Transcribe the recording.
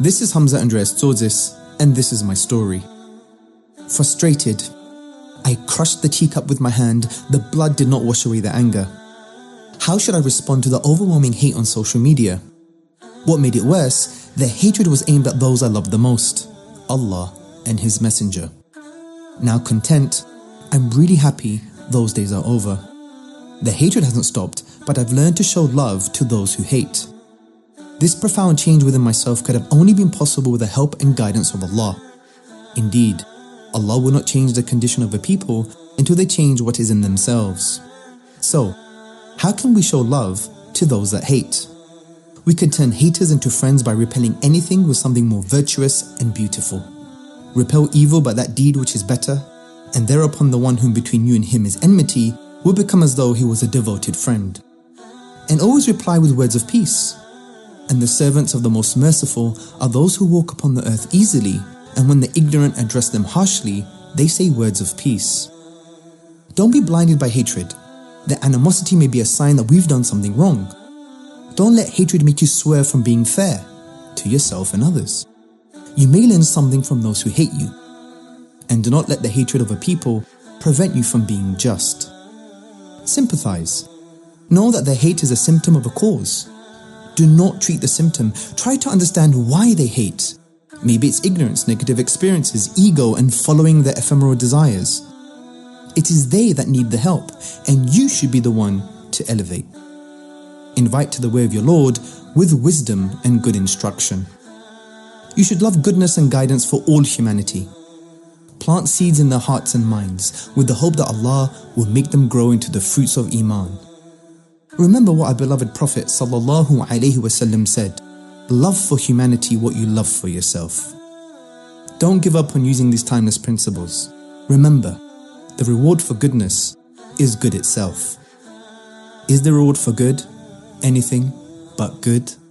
This is Hamza Andreas Tzotzis, and this is my story. Frustrated, I crushed the teacup with my hand. The blood did not wash away the anger. How should I respond to the overwhelming hate on social media? What made it worse, the hatred was aimed at those I loved the most, Allah and His Messenger. Now content, I'm really happy those days are over. The hatred hasn't stopped, but I've learned to show love to those who hate. This profound change within myself could have only been possible with the help and guidance of Allah. Indeed, Allah will not change the condition of a people until they change what is in themselves. So, how can we show love to those that hate? We can turn haters into friends by repelling anything with something more virtuous and beautiful. Repel evil by that deed which is better, and thereupon the one whom between you and him is enmity will become as though he was a devoted friend. And always reply with words of peace. And the servants of the Most Merciful are those who walk upon the earth easily, and when the ignorant address them harshly, they say words of peace. Don't be blinded by hatred. The animosity may be a sign that we've done something wrong. Don't let hatred make you swerve from being fair to yourself and others. You may learn something from those who hate you. And do not let the hatred of a people prevent you from being just. Sympathize. Know that their hate is a symptom of a cause. Do not treat the symptom. Try to understand why they hate. Maybe it's ignorance, negative experiences, ego, and following their ephemeral desires. It is they that need the help, and you should be the one to elevate. Invite to the way of your Lord with wisdom and good instruction. You should love goodness and guidance for all humanity. Plant seeds in their hearts and minds with the hope that Allah will make them grow into the fruits of Iman. Remember what our beloved Prophet ﷺ said, love for humanity what you love for yourself. Don't give up on using these timeless principles. Remember, the reward for goodness is good itself. Is the reward for good anything but good?